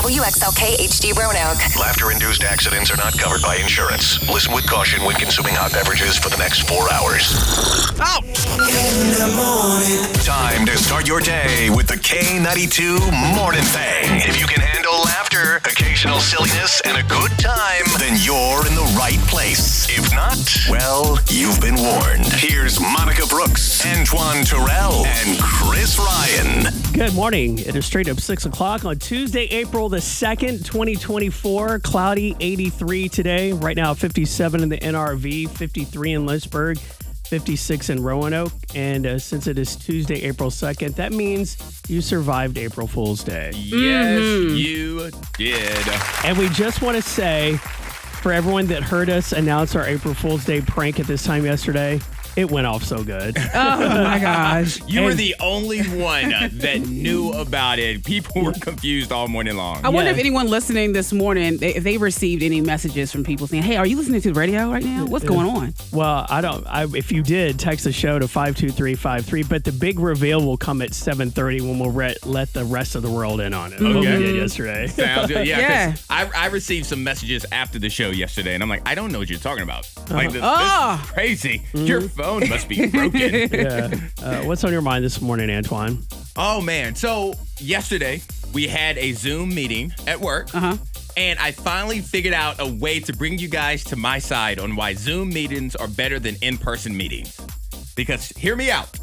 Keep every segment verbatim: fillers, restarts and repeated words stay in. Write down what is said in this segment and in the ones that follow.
W X L K H D Roanoke. Laughter-induced accidents are not covered by insurance. Listen with caution when consuming hot beverages for the next four hours. Out! In the morning. Time to start your day with the K ninety-two Morning Thang. If you can handle laughter, occasional silliness, and a good time, then you're in the right place. If not, well, you've been warned. Here's Monica Brooks, Antoine Terrell, and Chris Ryan. Good morning. It is straight up six o'clock on Tuesday, April the second, twenty twenty-four. Cloudy, eighty-three today. Right now, fifty-seven in the N R V, fifty-three in Lynchburg, fifty-six in Roanoke. And uh, since it is Tuesday, April second, that means you survived April Fool's Day. Yes, Mm-hmm. you did. And we just want to say, for everyone that heard us announce our April Fool's Day prank at this time yesterday, it went off so good. Oh, my gosh. You were And- the only one that knew about it. People were confused all morning long. I wonder Yeah. if anyone listening this morning, they, if they received any messages from people saying, hey, are you listening to the radio right now? What's going on? Well, I don't. I, if you did, text the show to five two three five three. But the big reveal will come at seven thirty when we'll re- let the rest of the world in on it. What we Okay. did yesterday. Sounds good. Yeah, Yeah. 'cause I, I received some messages after the show yesterday, and I'm like, I don't know what you're talking about. Like, this, Oh. this is crazy. Your phone must be broken. Yeah. Uh, what's on your mind this morning, Antoine? Oh, man. So, yesterday, we had a Zoom meeting at work. Uh-huh. And I finally figured out a way to bring you guys to my side on why Zoom meetings are better than in-person meetings. Because, hear me out.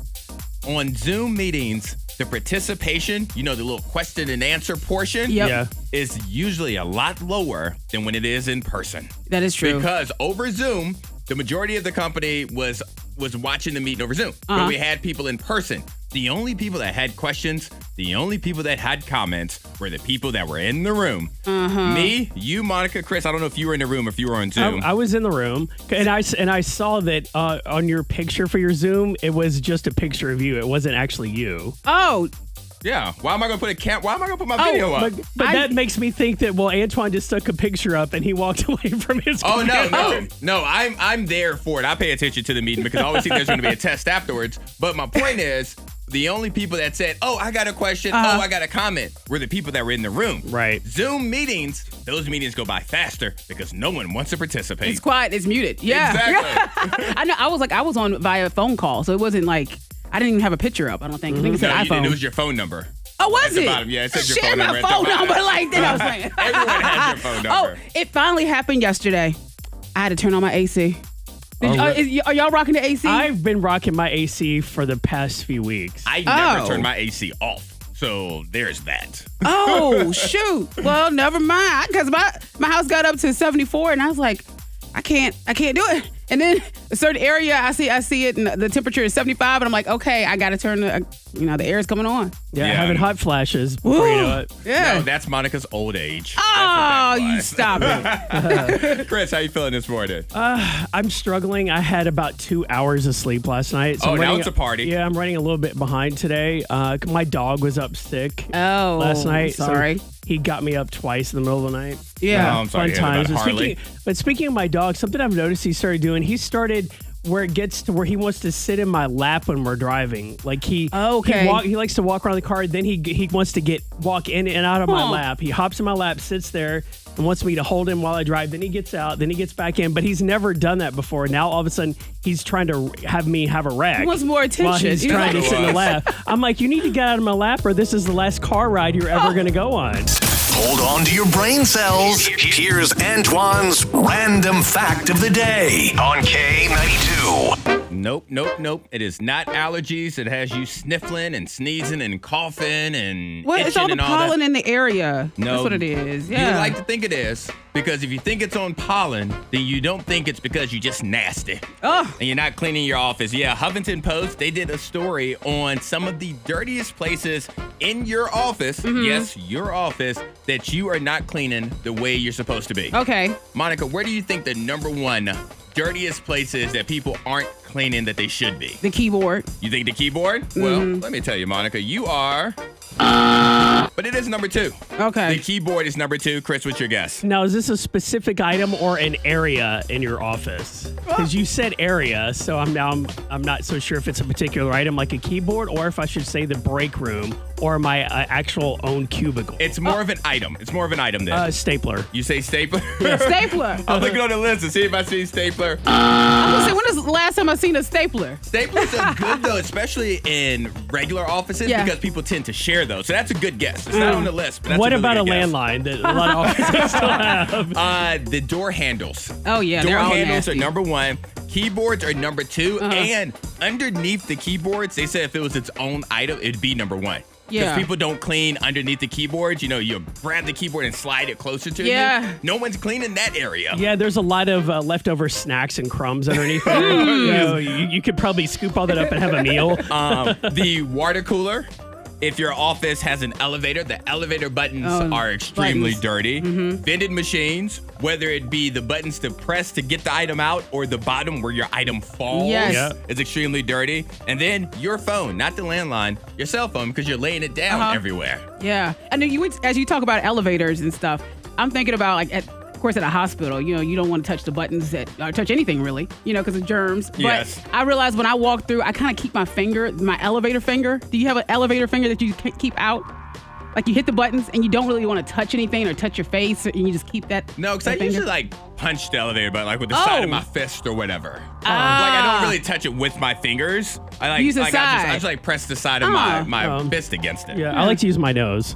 On Zoom meetings, the participation, you know, the little question and answer portion, Yep. Yeah. is usually a lot lower than when it is in person. That is true. Because over Zoom, the majority of the company was was watching the meeting over Zoom. Uh-huh. But we had people in person. The only people that had questions, the only people that had comments were the people that were in the room. Uh-huh. Me, you, Monica, Chris, I don't know if you were in the room or if you were on I, Zoom. I was in the room, and I and I saw that uh, on your picture for your Zoom, it was just a picture of you. It wasn't actually you. Oh, yeah. Why am I going to put a cam? Why am I going to put my Oh, video up? But, but I- that makes me think that, well, Antoine just took a picture up and he walked away from his Oh no, computer. no, no! I'm I'm there for it. I pay attention to the meeting because I always think there's going to be a test afterwards. But my point is, the only people that said, "Oh, I got a question," Uh-huh. "Oh, I got a comment," were the people that were in the room. Right. Zoom meetings, those meetings go by faster because no one wants to participate. it's quiet. It's muted. Yeah. Exactly. I know. I was like, I was on via phone call, so it wasn't like, I didn't even have a picture up, I don't think. I think it said No, you didn't. iPhone. It was your phone number. Oh, was At the it? bottom, yeah, it said your Share phone my number at the phone bottom. number like that. I was saying. Everyone has your phone number. Oh, it finally happened yesterday. I had to turn on my A C. Did Oh, you- uh, really? is- are y'all rocking the A C? I've been rocking my A C for the past few weeks. I never Oh. turned my A C off. So there's that. Oh, shoot. Well, never mind. Because my, my house got up to seventy-four, and I was like, I can't, I can't do it. And then a certain area, I see, I see it, and the temperature is seventy-five, and I'm like, okay, I got to turn the, uh, you know, the air is coming on. yeah, Yeah. having hot flashes before you know it. Yeah. No, that's Monica's old age. oh, That's what you that was. stop it. Chris, how you feeling this morning? I'm struggling. I had about two hours of sleep last night. Oh, I'm now running it's a party. Yeah, I'm running a little bit behind today. Uh, my dog was up sick Oh, last night. so sorry. he got me up twice in the middle of the night. Yeah. Oh, I'm sorry Fun to hear times. about But Harley. speaking, but speaking of my dog, something I've noticed he started doing, he started where it gets to where he wants to sit in my lap when we're driving. Like he, Okay. he, walk, he likes to walk around the car. Then he he wants to get walk in and out of my Huh. lap. He hops in my lap, sits there, and wants me to hold him while I drive. Then he gets out. Then he gets back in. But he's never done that before. Now all of a sudden he's trying to have me have a rag. He wants more While attention. he's He's trying like- to sit in the lap. I'm like, you need to get out of my lap, or this is the last car ride you're ever going to go on. Hold on to your brain cells. Here's Antoine's random fact of the day on K ninety-two. Nope, nope, nope. It is not allergies. It has you sniffling and sneezing and coughing and Well, it's itching all the and all pollen that. in the area. No, That's what it is. You Yeah. would like to think it is because if you think it's on pollen, then you don't think it's because you're just nasty. Oh. And you're not cleaning your office. Yeah, Huffington Post, they did a story on some of the dirtiest places in your office. Mm-hmm. Yes, your office that you are not cleaning the way you're supposed to be. Okay. Monica, where do you think the number one dirtiest places that people aren't cleaning that they should be? The keyboard. You think the keyboard? Mm-hmm. Well, let me tell you, Monica, you are. But it is number two. Okay. The keyboard is number two. Chris, what's your guess? Now, is this a specific item or an area in your office? Because you said area, so I'm now I'm, I'm not so sure if it's a particular item like a keyboard, or if I should say the break room, or my uh, actual own cubicle? It's more of an item. It's more of an item then. Uh, stapler. You say stapler? Stapler. I'm looking on the list to see if I see stapler. I'm gonna say, when is the last time I seen a stapler? Staplers are good though, especially in regular offices Yeah. because people tend to share those. So that's a good guess. It's not on the list. But that's What a really about a good guess. landline that a lot of offices still have? Uh, the door handles. Oh yeah, Door they're all handles nasty. are number one. Keyboards are number two. Uh-huh. And underneath the keyboards, they said if it was its own item, it'd be number one. Because Yeah. people don't clean underneath the keyboards. You know, you grab the keyboard and slide it closer to Yeah. you. No one's cleaning that area. Yeah, there's a lot of uh, leftover snacks and crumbs underneath there. you, know, you, you could probably scoop all that up and have a meal. Um, the water cooler. If your office has an elevator, the elevator buttons Oh, are extremely buttons. dirty. Mm-hmm. Vending machines, whether it be the buttons to press to get the item out or the bottom where your item falls, Yes. Yeah. is extremely dirty. And then your phone, not the landline, your cell phone, because you're laying it down Uh-huh. everywhere. Yeah, and then you as you talk about elevators and stuff, I'm thinking about like at. Of course, at a hospital, you know, you don't want to touch the buttons that or touch anything really, you know, because of germs. But Yes. I realized when I walk through, I kind of keep my finger, my elevator finger. Do you have an elevator finger that you ke- keep out? Like you hit the buttons and you don't really want to touch anything or touch your face, and you just keep that. No, because I that finger? usually like punch the elevator button, like with the side of Oh. my fist or whatever. Ah. Like I don't really touch it with my fingers. I like, Use the like I, just, I side. just like press the side of Ah. my, my Um, fist against it. Yeah, I like to use my nose.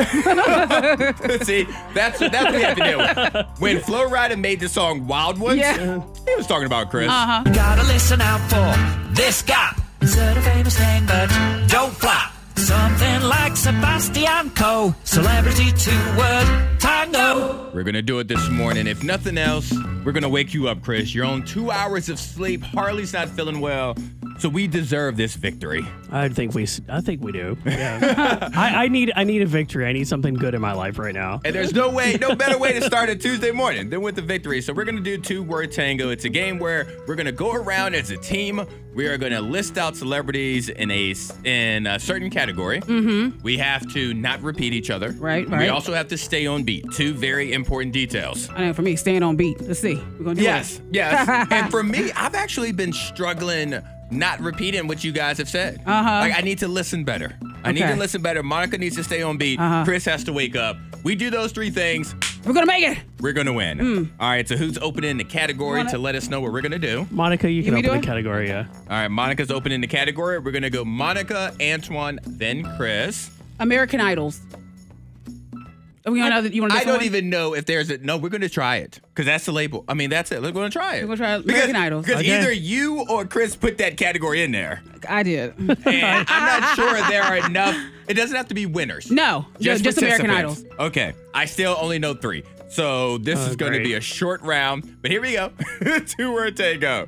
See, that's that's what we have to deal with. When Flo Rida made the song Wild Ones, Yeah. he was talking about Chris. Uh-huh. Gotta listen out for this guy. Said a famous thing, but don't fly. Something like Sebastian Coe, celebrity two-word tango. We're going to do it this morning. If nothing else, we're going to wake you up, Chris. You're on two hours of sleep. Harley's not feeling well, so we deserve this victory. I think we. s- I think we do. Yeah. I, I need. I need a victory. I need something good in my life right now. And there's no way, no better way to start a Tuesday morning than with the victory. So we're going to do two-word tango. It's a game where we're going to go around as a team. We are going to list out celebrities in a, s- in a certain category. Mm-hmm. We have to not repeat each other. Right, We right. also have to stay on beat. Two very important details. I know for me, staying on beat. Let's see. We're gonna do Yes, it. yes. And for me, I've actually been struggling not repeating what you guys have said. Uh-huh. Like, I need to listen better. I need Okay. to listen better. Monica needs to stay on beat. Uh-huh. Chris has to wake up. We do those three things, We're gonna make it. we're going to win. All right, so who's opening the category Wanna- to let us know what we're going to do? Monica, you can me open do the it? category. Yeah. All right, Monica's opening the category. We're going to go Monica, Antoine, then Chris. American Idols. Are we gonna know that you want to? I don't even know if there's a, no, we're going to try it because that's the label. I mean, that's it. We're going to try it. We're gonna try Because- American Idols. Because Okay. either you or Chris put that category in there. I did. And I'm not sure there are enough. It doesn't have to be winners. No, just, just American participants. Idols. Okay. I still only know three. So this Oh, is going to great. be a short round. But here we go. Two word tango.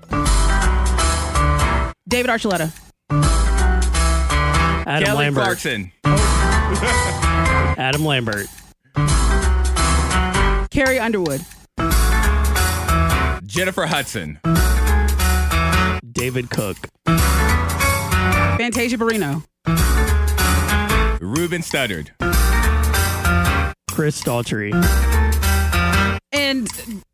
David Archuleta, Adam Kelly Lambert. Clarkson. Adam Lambert. Carrie Underwood, Jennifer Hudson. David Cook. Fantasia Barrino, Ruben Studdard. Chris Daltrey. and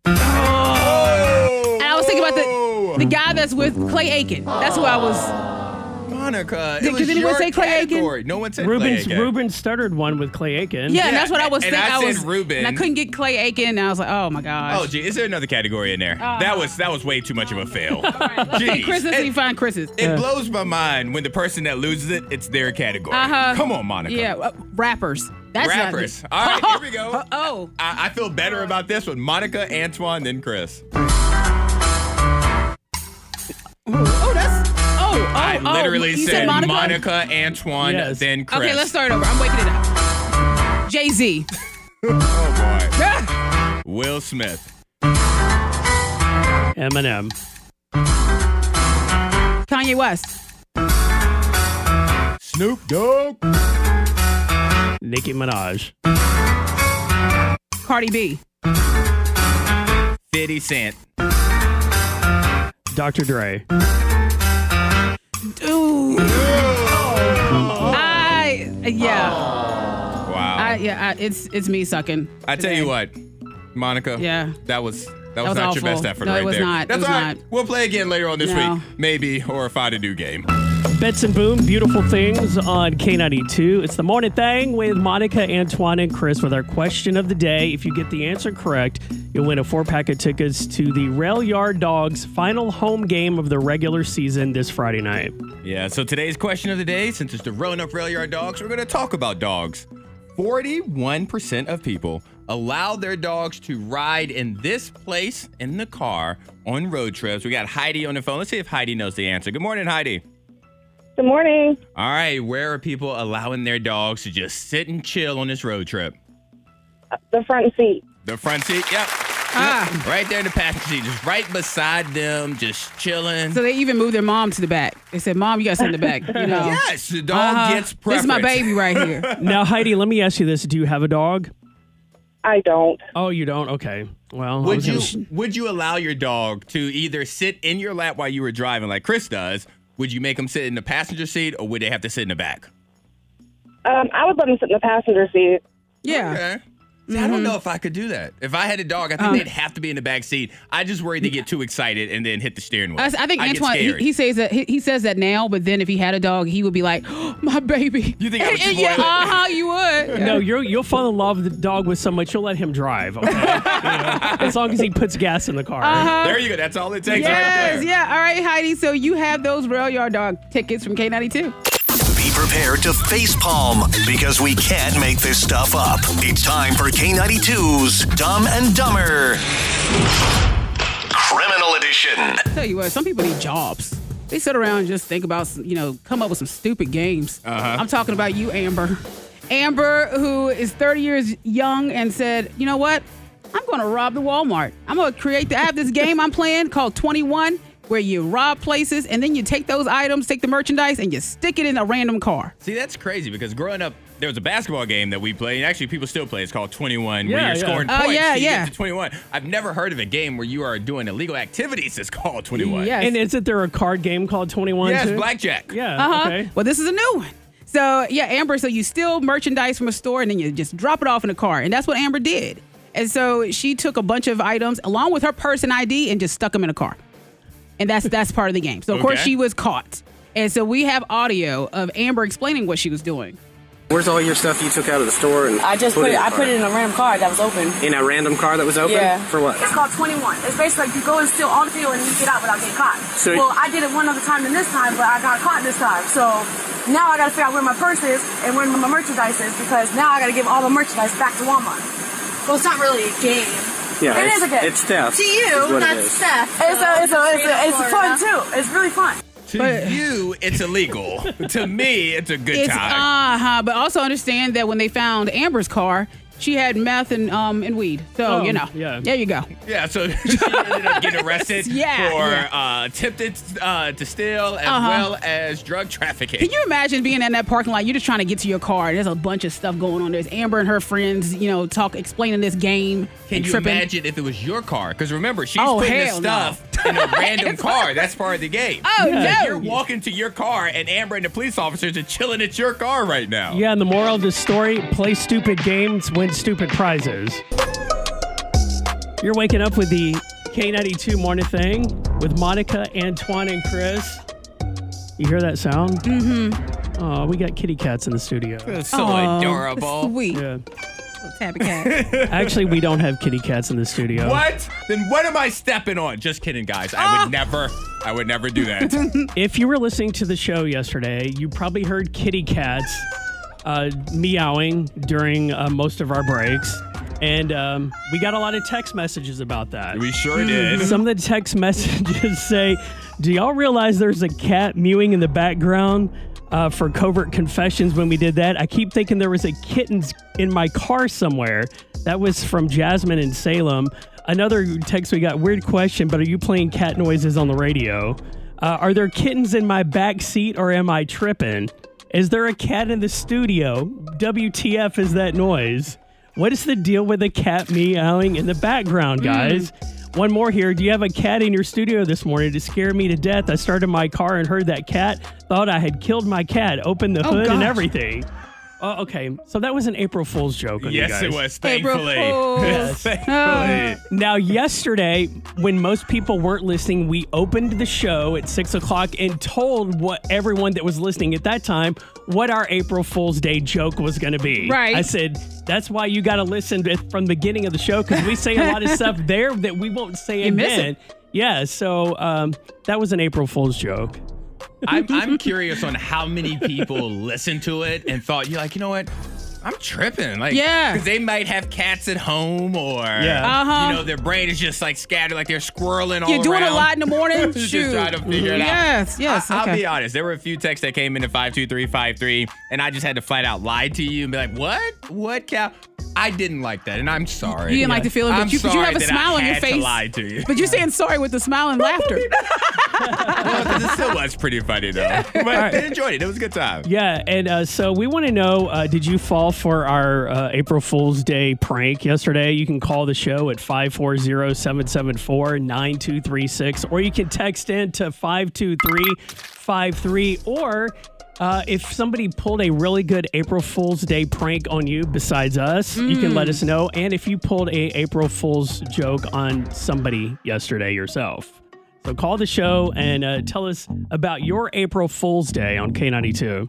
oh, and I was thinking about the the guy that's with Clay Aiken. That's who I was. Monica. Did- It was did anyone your say Clay Aiken? category. No one said Ruben's Clay Aiken. Ruben stuttered one with Clay Aiken. Yeah, and that's what I was and thinking. I said was Ruben. and I couldn't get Clay Aiken, and I was like, oh my gosh. Oh, gee, is there another category in there? that was that was way too much of a fail. Okay, Jeez. Chris, let's see It- find Chris's. It blows my mind when the person that loses it, it's their category. Uh-huh. Come on, Monica. Yeah, uh, rappers. That's not Rappers. good. All right, here we go. Uh, oh, I, I feel better about this one. Monica, Antoine, then Chris. oh, that's oh, oh. I oh. literally You said, Monica. Monica, Antoine, Yes. then Chris. Okay, let's start over. I'm waking it up. Jay Z. Oh, boy. Will Smith. Eminem. Kanye West. Snoop Dogg. Nicki Minaj. Cardi B. fifty Cent. Doctor Dre. Ooh. I yeah. Wow. I I, yeah. I, it's it's me sucking. tell today. you what, Monica. Yeah. That was that was, was not your awful. best effort No, it right was there. not. It That's was all right. not. We'll play again later on this No. week, maybe, or find a new game. Bets and Boom, Beautiful Things on K ninety-two. It's the morning thing with Monica, Antoine, and Chris with our question of the day. If you get the answer correct, you'll win a four-pack of tickets to the Rail Yard Dogs final home game of the regular season this Friday night. Yeah, so today's question of the day, since it's the Roanoke Rail Yard Dogs, we're going to talk about dogs. forty-one percent of people allow their dogs to ride in this place in the car on road trips. We got Heidi on the phone. Let's see if Heidi knows the answer. Good morning, Heidi. Good morning. All right, where are people allowing their dogs to just sit and chill on this road trip? The front seat. The front seat, yep. Ah. Right there in the passenger seat, just right beside them, just chilling. So they even moved their mom to the back. They said, "Mom, you got to sit in the back." You know. Yes, the dog Uh-huh. gets This preference. is my baby right here. Now, Heidi, let me ask you this. Do you have a dog? I don't. Oh, you don't? Okay. Well, I Would was you gonna- would you allow your dog to either sit in your lap while you were driving, like Chris does? Would you make them sit in the passenger seat, or would they have to sit in the back? Um, I would let him sit in the passenger seat. Yeah. Okay. See, I don't know if I could do that. If I had a dog, I think Um, they'd have to be in the back seat. I just worry they get too excited and then hit the steering wheel. I, I think I get Antoine, he, scared. he says that he, he says that now, but then if he had a dog, he would be like, oh, "My baby." You think I would And- and yeah, spoil it? uh huh, you would. No, you're, you'll fall in love with the dog with so much, you'll let him drive. Okay? You know, as long as he puts gas in the car. Uh-huh. There you go. That's all it takes Yes, right there. yeah. All right, Heidi. So you have those Rail Yard Dog tickets from K ninety-two. Be prepared to facepalm because we can't make this stuff up. It's time for K ninety-two's Dumb and Dumber Criminal Edition. Tell you what, some people need jobs. They sit around and just think about, you know, come up with some stupid games. Uh-huh. I'm talking about you, Amber. Amber, who is thirty years young and said, you know what? I'm going to rob the Walmart. I'm going to create the, I have this game I'm playing called twenty-one where you rob places and then you take those items, take the merchandise, and you stick it in a random car. See, that's crazy because growing up, there was a basketball game that we played. And actually, people still play. It's called twenty-one, where Yeah, you're yeah. scoring Oh, points. yeah, till you yeah. get to twenty-one. I've never heard of a game where you are doing illegal activities that's called twenty-one. Yes. And isn't there a card game called twenty-one? Yes, too? blackjack. Yeah. Uh-huh. Okay. Well, this is a new one. So, yeah, Amber, so you steal merchandise from a store and then you just drop it off in a car. And that's what Amber did. And so she took a bunch of items along with her purse and I D and just stuck them in a car. And that's that's part of the game. So, of course, Okay. she was caught. And so we have audio of Amber explaining what she was doing. Where's all your stuff you took out of the store? And I just put it. in the I car? put it in a random car that was open. in a random car that was open. Yeah. For what? It's called twenty-one. It's basically like you go and steal all the fuel and you get out without getting caught. So- well, I did it one other time than this time, but I got caught this time. So now I got to figure out where my purse is and where my merchandise is because now I got to give all the merchandise back to Walmart. Well, it's not really a game. Yeah, It it's, is a game. It's theft. To you, is what it that's is. theft. It's a, it's a, it's a, it's fun too. It's really fun. To But- you, it's illegal. To me, it's a good It's time. uh-huh, but also understand that when they found Amber's car, she had meth and um and weed. So, Oh, you know. yeah. There you go. Yeah, so she ended up getting arrested Yeah, for yeah. Uh, attempted uh, to steal as Uh-huh. well as drug trafficking. Can you imagine being in that parking lot? You're just trying to get to your car. There's a bunch of stuff going on. There's Amber and her friends, you know, talk explaining this game. Can and you tripping. imagine if it was your car? Because remember, she's Oh, putting this hell no. stuff in a random car. That's part of the game. Oh, Yeah, no. You're walking to your car, and Amber and the police officers are chilling at your car right now. Yeah, and the moral of the story, play stupid games, win stupid prizes. You're waking up with the K ninety-two morning thing with Monica, Antoine, and Chris. You hear that sound? Mm-hmm. Oh, we got kitty cats in the studio. It's so Aw, adorable. Sweet. Yeah. Tabby cat. Actually, we don't have kitty cats in the studio. What? Then what am I stepping on? Just kidding, guys. I would never, I would never do that. If you were listening to the show yesterday, you probably heard kitty cats uh, meowing during uh, most of our breaks. And um, we got a lot of text messages about that. We sure did. Some of the text messages say, do y'all realize there's a cat mewing in the background uh, for Covert Confessions when we did that? I keep thinking there was a kitten in my car somewhere. That was from Jasmine in Salem. Another text we got, weird question, but are you playing cat noises on the radio? Uh, are there kittens in my back seat or am I tripping? Is there a cat in the studio? W T F is that noise? What is the deal with a cat meowing in the background, guys? Mm. One more here. Do you have a cat in your studio this morning? It scared me to death. I started my car and heard that cat. Thought I had killed my cat. Opened the Oh, hood and gosh. everything. Oh, okay. So that was an April Fool's joke on you Yes, guys. it was. April Thankfully. Fools. Yes. Thankfully. Now, yesterday, when most people weren't listening, we opened the show at six o'clock and told what everyone that was listening at that time what our April Fool's Day joke was going to be. Right. I said, that's why you got to listen to, from the beginning of the show, because we say a lot of stuff there that we won't say You miss again. it. Yeah, so um, that was an April Fool's joke. I'm, I'm curious on how many people listened to it and thought, you're like, you know what? I'm tripping. Like, Yeah. Because they might have cats at home or, Yeah. Uh-huh. you know, their brain is just like scattered, like they're squirreling all You're doing around. a lot in the morning? Just Shoot. trying to figure it out. Yes, yes. I, I'll okay. be honest. There were a few texts that came into five two three five three, and I just had to flat out lie to you and be like, what? What cow? I didn't like that, and I'm sorry. You didn't like the feeling, but I'm you, but you have a sorry that smile I on your had to face. lie to you. But you're saying sorry with the smile and laughter. Well, 'cause it still was pretty funny, though. But I enjoyed it. It was a good time. Yeah, and uh, so we want to know, uh, did you fall for our uh, April Fool's Day prank yesterday? You can call the show at five four zero, seven seven four, nine two three six, or you can text in to five two three five three, or uh, if somebody pulled a really good April Fool's Day prank on you besides us, you can let us know. And if you pulled a April Fool's joke on somebody yesterday yourself. So call the show and uh, tell us about your April Fool's Day on K ninety-two.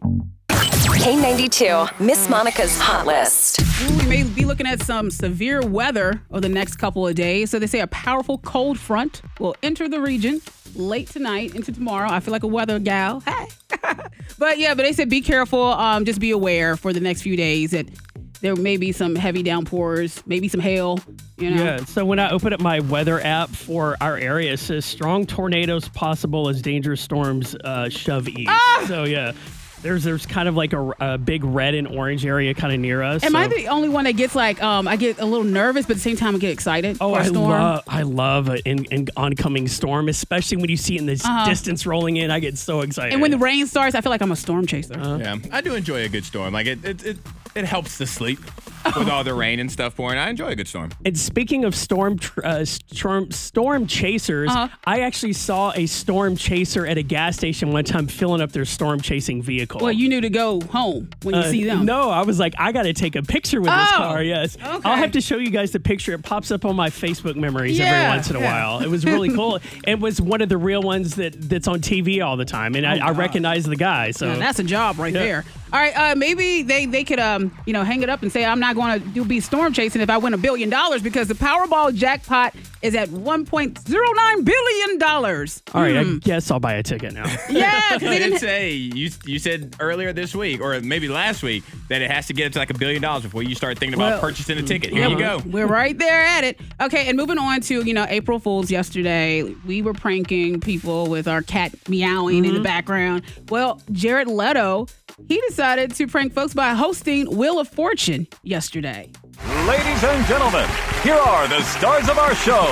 K ninety-two, Miss Monica's Hot List. Ooh, we may be looking at some severe weather over the next couple of days. So they say a powerful cold front will enter the region late tonight into tomorrow. I feel like a weather gal. Hey. But yeah, but they said be careful. Um, just be aware for the next few days that there may be some heavy downpours, maybe some hail. You know? Yeah, so when I open up my weather app for our area, it says strong tornadoes possible as dangerous storms uh, shove east. Ah! So yeah, there's there's kind of like a, a big red and orange area kind of near us. Am so. I the only one that gets like, um, I get a little nervous, but at the same time I get excited Oh, for a I storm? love I love an, an, an oncoming storm, especially when you see it in the Uh-huh. distance rolling in. I get so excited. And when the rain starts, I feel like I'm a storm chaser. Yeah, I do enjoy a good storm. Like, it it, it, it helps to sleep with all the rain and stuff pouring. I enjoy a good storm. And speaking of storm tr- uh, storm storm chasers, Uh-huh. I actually saw a storm chaser at a gas station one time filling up their storm chasing vehicle. Well, you knew to go home when you Uh, see them. No, I was like, I got to take a picture with this Oh, car. Yes, okay. I'll have to show you guys the picture. It pops up on my Facebook memories Yeah, every once in a yeah. while. It was really cool. It was one of the real ones that that's on T V all the time, and I, I recognize the guy. So Yeah, that's a job right Yeah. there. All right, uh, maybe they, they could um you know hang it up and say I'm not going to do be storm chasing if I win a billion dollars because the Powerball jackpot is at one point zero nine billion dollars. all right, I guess I'll buy a ticket now. Yeah, 'cause I they did didn't. say you you said earlier this week or maybe last week that it has to get up to like a billion dollars before you start thinking about Well, purchasing a ticket. Here you go. We're right there at it. Okay, and moving on to, you know, April Fools yesterday, we were pranking people with our cat meowing in the background. Well, Jared Leto, he decided to prank folks by hosting Wheel of Fortune yesterday. Ladies and gentlemen, here are the stars of our show,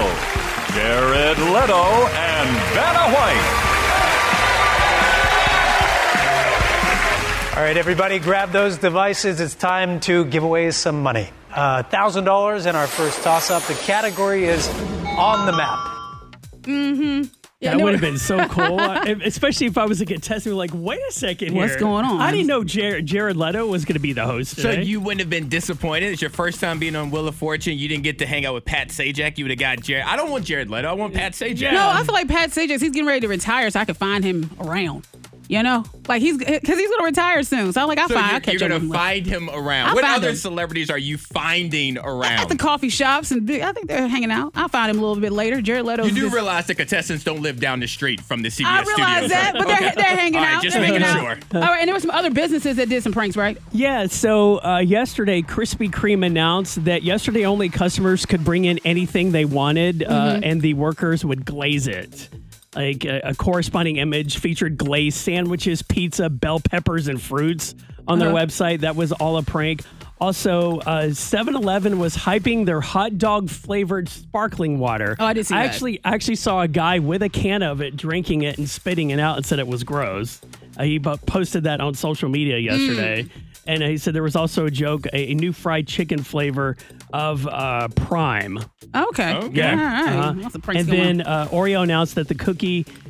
Jared Leto and Vanna White. All right, everybody, grab those devices. It's time to give away some money. Uh, one thousand dollars in our first toss-up. The category is on the map. Mm-hmm. That would have been so cool, uh, if- especially if I was a contestant. Like, wait a second, What's here. going on? I didn't know Jared, Jared Leto was going to be the host So today. you wouldn't have been disappointed. It's your first time being on Wheel of Fortune. You didn't get to hang out with Pat Sajak. You would have got Jared. I don't want Jared Leto. I want Pat Sajak. No, I feel like Pat Sajak, he's getting ready to retire, so I could find him around. You know, like he's because he's going to retire soon. So I'm like, I'll So find. you're, I'll catch you're up gonna with him. find him around. I'll what find other him. celebrities are you finding around? At the coffee shops, and I think they're hanging out. I'll find him a little bit later. Jared Leto. You do realize the contestants don't live down the street from the C B S I realize studios. that, but they're, Okay. they're hanging All right, out. just they're making hanging sure. out. All right, and there were some other businesses that did some pranks, right? Yeah, so uh, yesterday, Krispy Kreme announced that yesterday only customers could bring in anything they wanted, uh, Mhm. and the workers would glaze it. Like a, a corresponding image featured glazed sandwiches, pizza, bell peppers, and fruits on their Uh-huh. website. That was all a prank. Also, uh, seven eleven was hyping their hot dog flavored sparkling water. Oh, I did see I that. actually actually saw a guy with a can of it drinking it and spitting it out and said it was gross. Uh, he bu- posted that on social media yesterday. And he said there was also a joke, a, a new fried chicken flavor of uh, Prime. Okay. Okay. Yeah. All right. Uh-huh. Lots of pranks And going then uh, Oreo announced that the cookie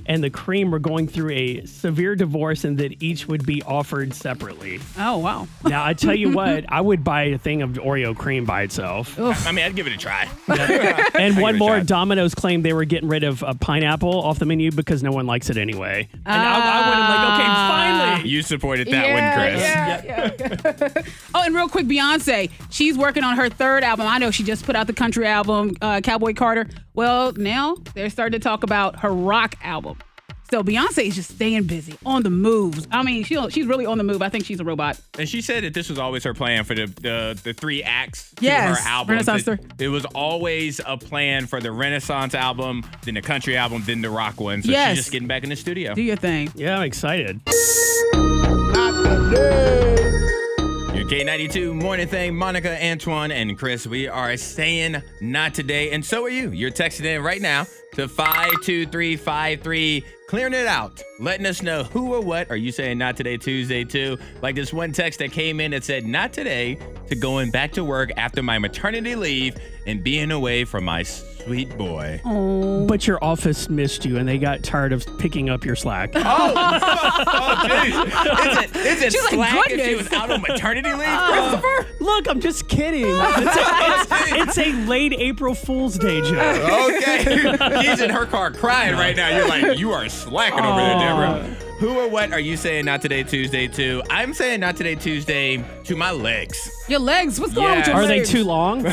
and the Cream were going through a severe divorce and that each would be offered separately. Oh, wow. Now, I tell you what, I would buy a thing of Oreo cream by itself. I mean, I'd give it a try. And one it a more, shot. Domino's claimed they were getting rid of uh, pineapple off the menu because no one likes it anyway. And I, I would have like, okay, finally. You supported that Yeah, one, Chris. yeah, yeah. Oh, and real quick, Beyonce, she's working on her third album. I know she just put out the country album, uh, Cowboy Carter. Well, now they're starting to talk about her rock album. So Beyonce is just staying busy, on the moves. I mean, she, she's really on the move. I think she's a robot. And she said that this was always her plan for the the, the three acts to Yes, her album. Renaissance It, it was always a plan for the Renaissance album, then the country album, then the rock one. So Yes. she's just getting back in the studio. Do your thing. Yeah, I'm excited. Your K ninety-two Morning Thing, Monica, Antoine, and Chris. We are saying not today, and so are you. You're texting in right now to five two three five three, clearing it out, letting us know who or what are you saying not today, Tuesday, too. Like this one text that came in that said, not today to going back to work after my maternity leave and being away from my sweet boy. Oh. But your office missed you and they got tired of picking up your slack. Oh, oh, jeez. Is it, is it She's like, slack if she goodness. was out on maternity leave, Uh, Christopher? Look, I'm just kidding. It's a, it's, it's a late April Fool's Day joke. Okay. She's in her car crying right now. You're like, you are slacking over there, Deborah. Who or what are you saying not today, Tuesday, to? I'm saying not today, Tuesday, to my legs. Your legs? What's going on with your Are they legs? too long?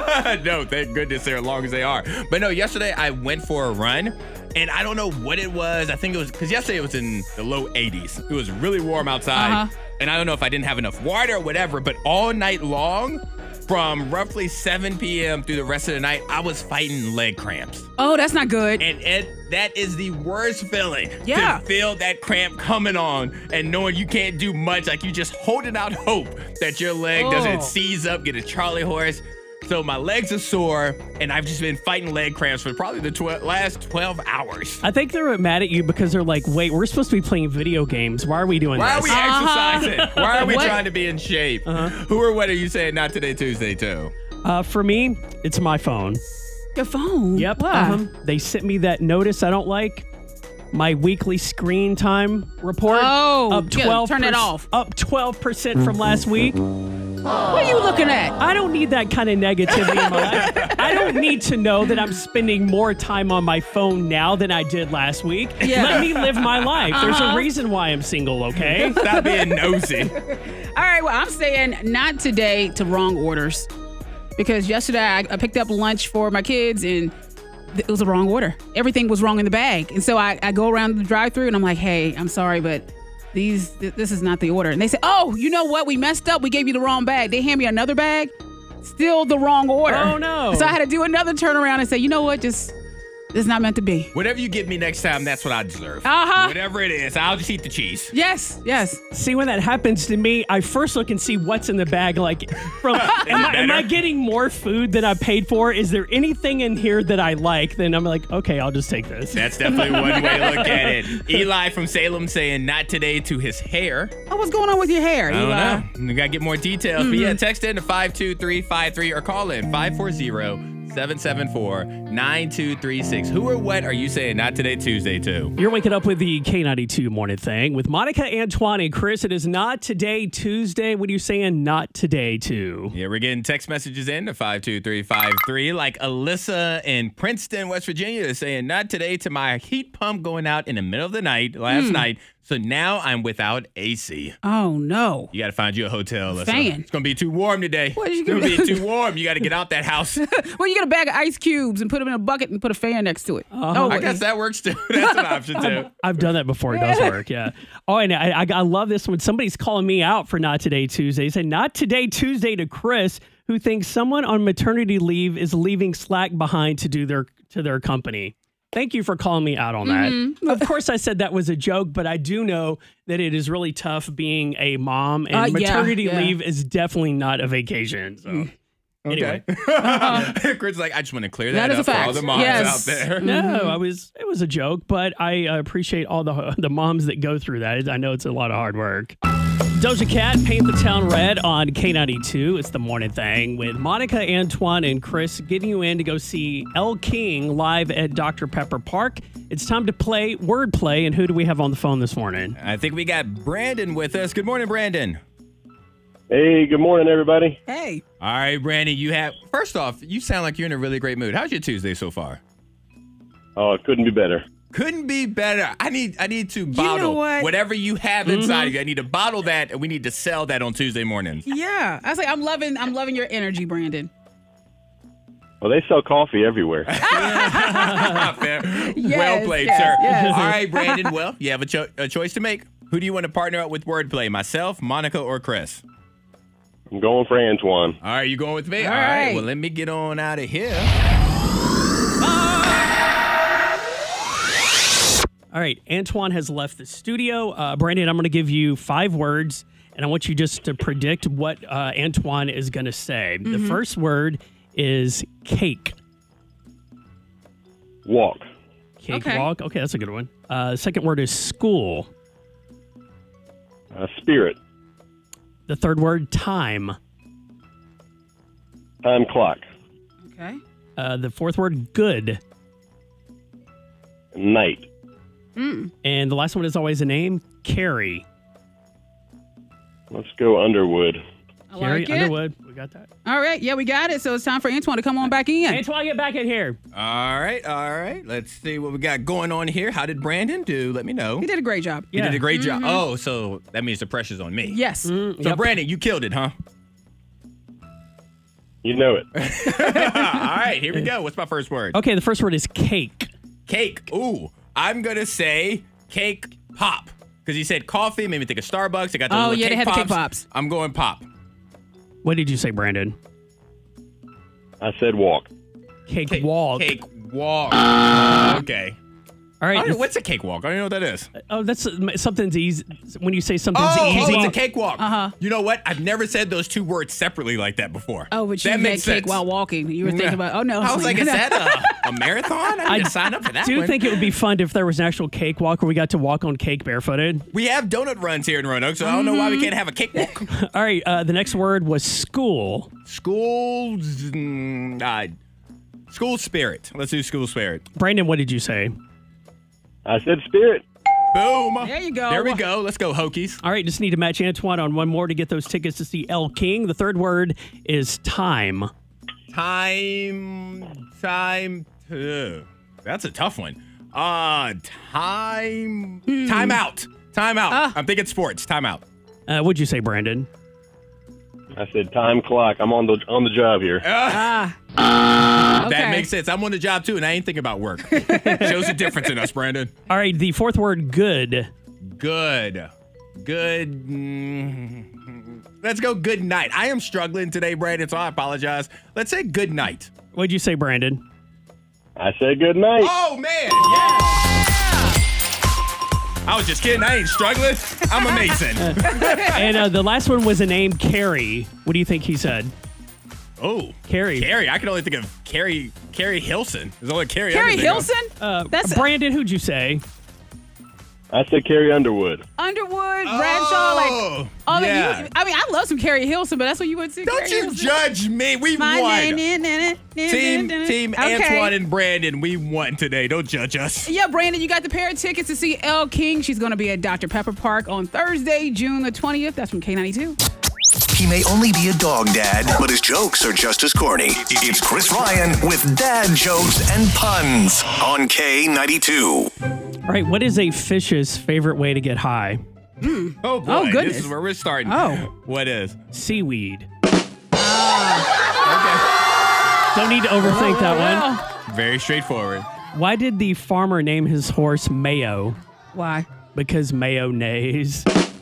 No, thank goodness they're as long as they are. But no, yesterday I went for a run. And I don't know what it was. I think it was because yesterday it was in the low eighties. It was really warm outside. Uh-huh. And I don't know if I didn't have enough water or whatever, but all night long, from roughly seven p.m. through the rest of the night, I was fighting leg cramps. Oh, that's not good. And it, that is the worst feeling. Yeah. To feel that cramp coming on and knowing you can't do much. Like you just holding out hope that your leg Oh. doesn't seize up, get a Charlie horse. So my legs are sore, and I've just been fighting leg cramps for probably the tw- last twelve hours. I think they're mad at you because they're like, wait, we're supposed to be playing video games. Why are we doing Why are this? we exercising? Why are we What? trying to be in shape? Uh-huh. Who or what are you saying not today, Tuesday, too? Uh, for me, it's my phone. Your phone? Yep. Why? Uh-huh. They sent me that notice I don't like. My weekly screen time report. Oh, up yeah, twelve. turn it off. Up twelve percent from last week. What are you looking at? I don't need that kind of negativity in my life. I don't need to know that I'm spending more time on my phone now than I did last week. Yeah. Let me live my life. There's Uh-huh. a reason why I'm single, okay? Stop being nosy. All right, well, I'm saying not today to wrong orders. Because yesterday I, I picked up lunch for my kids and th- it was a wrong order. Everything was wrong in the bag. And so I, I go around the drive thru and I'm like, hey, I'm sorry, but these th- this is not the order. And they say, oh, you know what? We messed up. We gave you the wrong bag. They hand me another bag, still the wrong order. Oh, no. So I had to do another turnaround and say, you know what? Just, this is not meant to be. Whatever you give me next time, that's what I deserve. Uh-huh. Whatever it is, I'll just eat the cheese. Yes, yes. See, when that happens to me, I first look and see what's in the bag. Like, from am, I, am I getting more food than I paid for? Is there anything in here that I like? Then I'm like, okay, I'll just take this. That's definitely one way to look at it. Eli from Salem saying not today to his hair. Oh, what's going on with your hair, I don't Eli? know. We got to get more details. But yeah, text in to five two three five three or call in five four zero, seven seven four, nine two three six. Who or what are you saying not today, Tuesday, to? You're waking up with the K ninety-two Morning Thing with Monica, Antoine, and Chris. It is not today, Tuesday. What are you saying not today to? Yeah, we're getting text messages in to five two three five three. Like Alyssa in Princeton, West Virginia is saying not today to my heat pump going out in the middle of the night last Hmm. night. So now I'm without A C. Oh, no. You got to find you a hotel, Alyssa. Fan. It's going to be too warm today. What, you it's going to gonna- be too warm. You got to get out that house. Well, you get a bag of ice cubes and put them in a bucket and put a fan next to it. Oh, I guess that works too. That's an option too. I've done that before. It does work, yeah. Oh, and I, I, I love this when somebody's calling me out for not today, Tuesday. They say not today, Tuesday to Chris, who thinks someone on maternity leave is leaving slack behind to do their to their company. Thank you for calling me out on that. Mm-hmm. Of course, I said that was a joke, but I do know that it is really tough being a mom, and Uh, yeah, maternity yeah. leave is definitely not a vacation. So, anyway. Chris is like, I just want to clear That that, is up a for all fact. the moms Yes. out there. No, I was. It was a joke, but I uh, appreciate all the the moms that go through that. I know it's a lot of hard work. Doja Cat, Paint the Town Red on K ninety-two. It's the morning thing with Monica, Antoine, and Chris getting you in to go see Elle King live at Doctor Pepper Park. It's time to play Wordplay, and who do we have on the phone this morning? I think we got Brandon with us. Good morning, Brandon. Hey, good morning, everybody. Hey. All right, Brandon, you have, first off, you sound like you're in a really great mood. How's your Tuesday so far? Oh, it couldn't be better. Couldn't be better. I need I need to bottle what? whatever you have inside of you. I need to bottle that, and we need to sell that on Tuesday mornings. Yeah. I was like, I'm loving I'm loving your energy, Brandon. Well, they sell coffee everywhere. Fair. Yes, well played, yes, sir. yes. All right, Brandon. Well, you have a, cho- a choice to make. Who do you want to partner up with Wordplay? Myself, Monica, or Chris? I'm going for Antoine. All right, you going with me? All All right. right. Well, let me get on out of here. All right, Antoine has left the studio. Uh, Brandon, I'm going to give you five words, and I want you just to predict what uh, Antoine is going to say. Mm-hmm. The first word is cake. Walk. Cake Okay. walk. Okay, that's a good one. Uh, the second word is school. Uh, spirit. The third word, time. Time clock. Okay. Uh, the fourth word, good. Night. And the last one is always a name, Carrie. Let's go Underwood. I Carrie like it. Underwood. We got that. All right. Yeah, we got it. So it's time for Antoine to come on back in. Antoine, get back in here. All right, all right. Let's see what we got going on here. How did Brandon do? Let me know. He did a great job. You did a great job. Oh, so that means the pressure's on me. Yes. So, yep. Brandon, you killed it, huh? You know it. All right, here we go. What's my first word? Okay, the first word is cake. Cake. Ooh, I'm going to say cake pop. Because you said coffee, made me think of Starbucks. They got those Oh, little yeah, they cake had the pops. cake pops. I'm going pop. What did you say, Brandon? I said walk. Cake, Cake walk. Cake walk. Okay. All I right. don't know, what's a cake walk? I don't know what that is. Oh, that's uh, something's easy. When you say something's Oh, easy. it's a cakewalk. Uh-huh. You know what? I've never said those two words separately like that before. Oh, but you that had makes cake sense. while walking. You were thinking about, oh, no. I was like, is no. that a, a marathon? I need to sign up for that do one. think it would be fun if there was an actual cake walk where we got to walk on cake barefooted. We have donut runs here in Roanoke, so I don't know why we can't have a cakewalk. All right, uh, the next word was school. School, mm, uh, school spirit. Let's do school spirit. Brandon, what did you say? I said spirit. Boom. There you go. There we go. Let's go, Hokies. All right, just need to match Antoine on one more to get those tickets to see Elle King. The third word is time. Time, time, uh, that's a tough one. Uh, time, time out. Time out. Ah. I'm thinking sports. Time out. Uh, what'd you say, Brandon? I said time clock. I'm on the on the job here. Ah. That Okay. makes sense. I'm on the job too, and I ain't thinking about work. Shows the difference in us, Brandon. All right, the fourth word, good. Good. Good. mm, Let's go good night. I am struggling today, Brandon, so I apologize. Let's say good night. What'd you say, Brandon? I said good night. Oh, man. Yeah. I was just kidding. I ain't struggling. I'm amazing. And uh, the last one was a name, Carrie. What do you think he said? Oh. Carrie. Carrie. I can only think of Carrie Carrie Hilson. There's only Carrie. I Carrie can think of. Hilson? Uh, That's- Brandon, who'd you say? I said Carrie Underwood. Underwood, Bradshaw, like Oh, all yeah. of you. I mean, I love some Carrie Hilson, but that's what you would see. Don't Carrie you Hilson. judge me. We My won. na- na- na- na- Team, na- na- team Okay. Antoine and Brandon, we won today. Don't judge us. Yeah, Brandon, you got the pair of tickets to see Elle King. She's going to be at Doctor Pepper Park on Thursday, June the twentieth. That's from K ninety-two. He may only be a dog dad, but his jokes are just as corny. It's Chris Ryan with dad jokes and puns on K ninety-two. All right, what is a fish's favorite way to get high? Oh, boy. Oh, goodness. This is where we're starting. Oh. What is? Seaweed. Don't need to overthink that one. Very straightforward. Why did the farmer name his horse Mayo? Why? Because mayonnaise.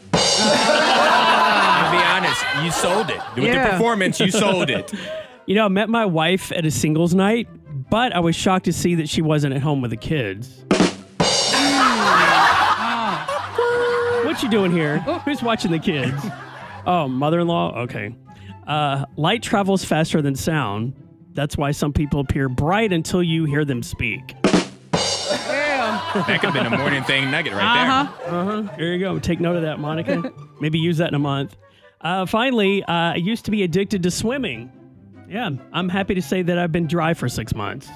I'll be honest. You sold it. With Yeah. the performance, you sold it. You know, I met my wife at a singles night, but I was shocked to see that she wasn't at home with the kids. What you doing here? Who's watching the kids? Oh, mother-in-law? Okay. Uh, light travels faster than sound. That's why some people appear bright until you hear them speak. Damn. That could have been a morning thing nugget right Uh-huh. there. Uh-huh. There you go. Take note of that, Monica. Maybe use that in a month. Uh, finally, uh, I used to be addicted to swimming. Yeah, I'm happy to say that I've been dry for six months.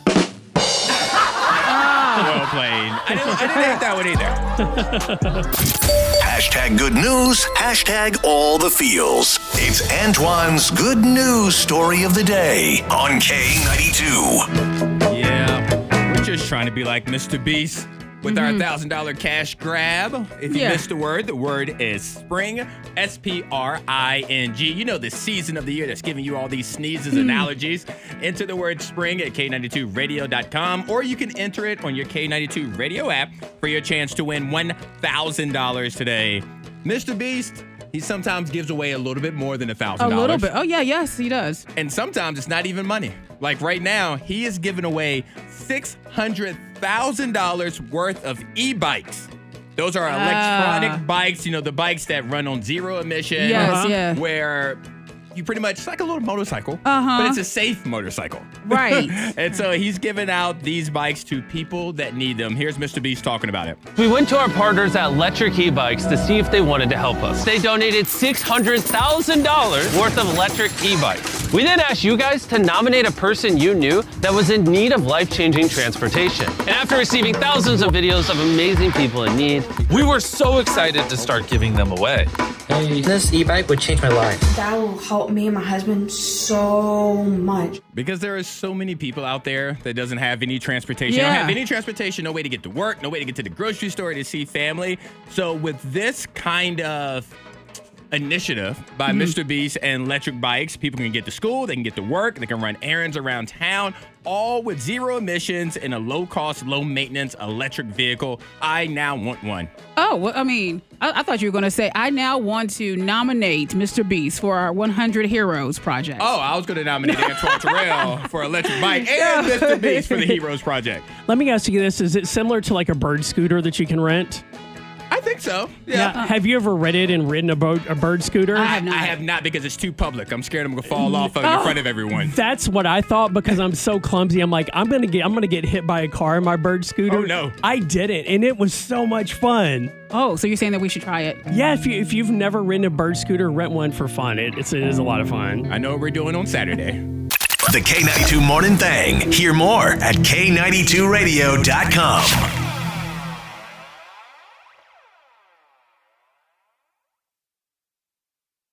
Well played. I didn't, I didn't hate that one either. Hashtag good news. Hashtag all the feels. It's Antoine's good news story of the day on K ninety-two. Yeah, we're just trying to be like Mister Beast with our Mm-hmm. one thousand dollars cash grab. If you Yeah. missed a word, the word is spring, S P R I N G. You know the season of the year that's giving you all these sneezes and allergies. Enter the word spring at K ninety-two radio dot com, or you can enter it on your K ninety-two radio app for your chance to win one thousand dollars today. Mister Beast, he sometimes gives away a little bit more than one thousand A dollars. little bit. Oh, yeah, yes, he does. And sometimes it's not even money. Like right now, he is giving away six hundred thousand dollars worth of e-bikes. Those are electronic Ah. bikes, you know, the bikes that run on zero emission. Yes, Uh-huh. yeah. Where you pretty much, it's like a little motorcycle, Uh-huh. but it's a safe motorcycle. Right. And so he's giving out these bikes to people that need them. Here's Mister Beast talking about it. We went to our partners at Electric E-Bikes to see if they wanted to help us. They donated six hundred thousand dollars worth of electric e-bikes. We then asked you guys to nominate a person you knew that was in need of life-changing transportation. And after receiving thousands of videos of amazing people in need, we were so excited to start giving them away. Hey, this e-bike would change my life. That will help me and my husband so much. Because there are so many people out there that doesn't have any transportation. Yeah. Don't have any transportation, no way to get to work, no way to get to the grocery store to see family. So with this kind of initiative by Mhm. Mister Beast and electric bikes, people can get to school, they can get to work, they can run errands around town, all with zero emissions and a low-cost, low-maintenance electric vehicle. I now want one. Oh, well, I mean, I, I thought you were going to say, I now want to nominate Mister Beast for our one hundred Heroes project. Oh, I was going to nominate Antoine Terrell for electric bike and Mister Beast for the Heroes project. Let me ask you this. Is it similar to like a bird scooter that you can rent? I think so. Yeah. Yeah. Have you ever rented and ridden a, boat, a bird scooter? I have not. I have not because it's too public. I'm scared I'm gonna fall off of it Oh. in front of everyone. That's what I thought because I'm so clumsy. I'm like, I'm gonna get, I'm gonna get hit by a car in my bird scooter. Oh, no. I didn't, and it was so much fun. Oh, so you're saying that we should try it? Yeah, if you if you've never ridden a bird scooter, rent one for fun. It, it's it is a lot of fun. I know what we're doing on Saturday. The K ninety-two Morning Thing. Hear more at K ninety-two radio dot com.